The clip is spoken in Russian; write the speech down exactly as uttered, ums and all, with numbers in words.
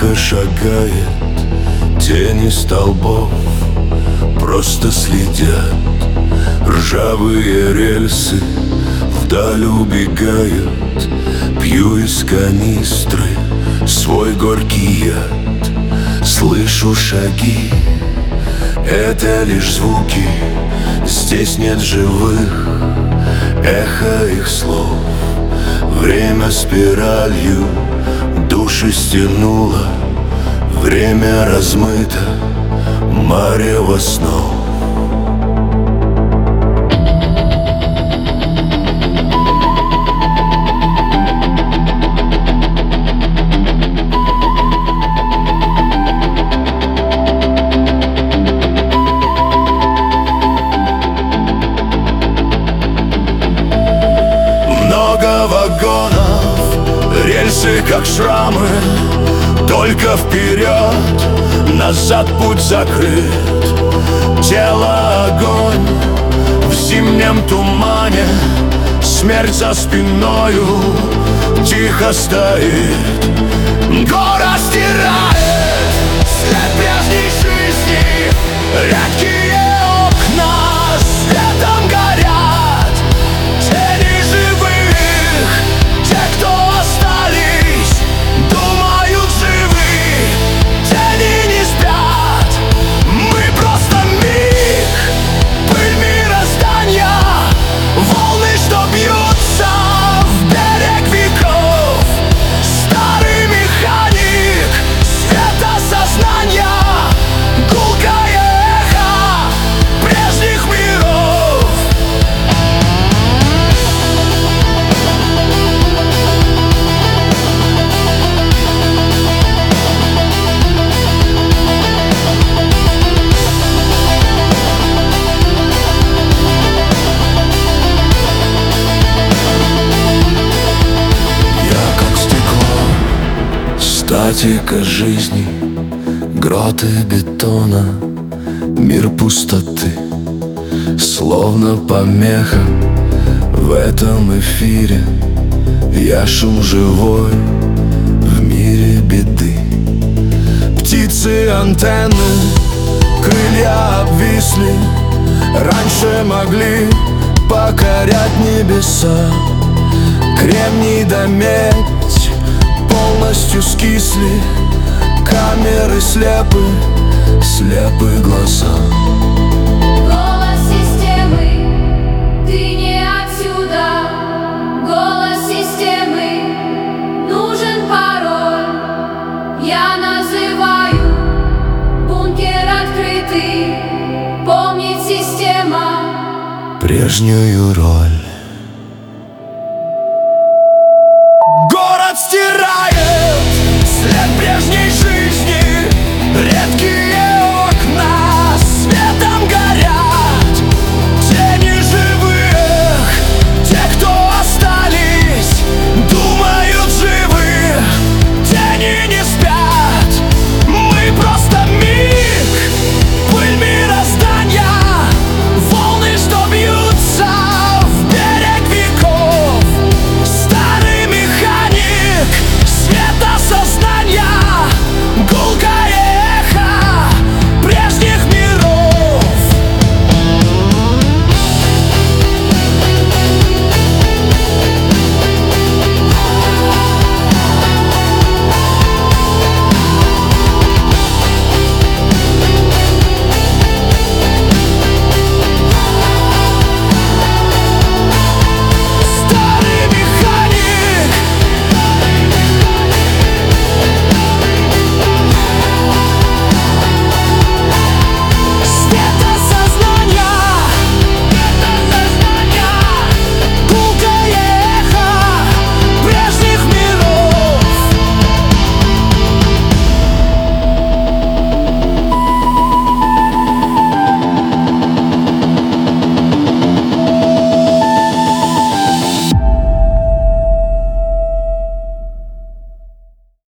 тихо шагает, тени столбов просто следят. Ржавые рельсы вдаль убегают. Пью из канистры свой горький яд. Слышу шаги, это лишь звуки. Здесь нет живых, эхо их слов. Время спиралью души стянуло. Время размыто, марево снов. Много вагонов, рельсы как шрамы. Только вперед, назад путь закрыт. Тело огонь в зимнем тумане. Смерть за спиною тихо стоит. Город стирает след прежней жизни. Редкие окна светом горят. Тени живых, те, кто остались, думают живы. Тени не спят, мы просто миг. Пыль мироздания, волны, что бьются в берег веков. Старый механик, света сознания, гулкое эхо прежних миров. Я как стекло, статика жизни, гроты бетона, мир пустоты. Словно помеха в этом эфире. Я шум живой в мире беды. Птицы антенны, крылья обвисли. Раньше могли покорять небеса. Кремний да медь полностью скисли. Камеры слепы, слепы глаза. Голос системы, ты не отсюда. Голос системы, нужен пароль. Я называю бункер открытый. Помнит система Прежнюю роль.